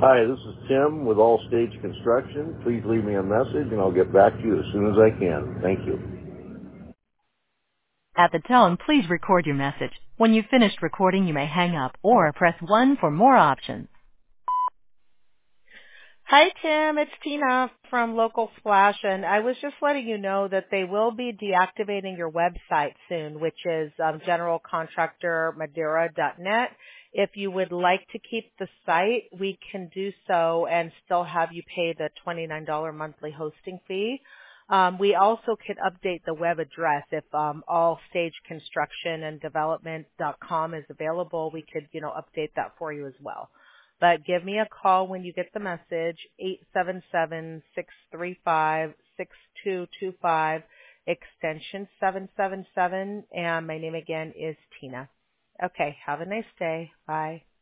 Hi, this is Tim with All Stage Construction. Please leave me a message and I'll get back to you as soon as I can. Thank you. At the tone, please record your message. When you've finished recording, you may hang up or press 1 for more options. Hi, Tim. It's Tina from Local Splash, and I was just letting you know that they will be deactivating your website soon, which is generalcontractormadera.net. If you would like to keep the site, we can do so and still have you pay the $29 monthly hosting fee. We also could update the web address if allstageconstructionanddevelopment.com is available. We could, update that for you as well. But give me a call when you get the message, 877-635-6225, extension 777, and my name again is Tina. Okay, have a nice day. Bye.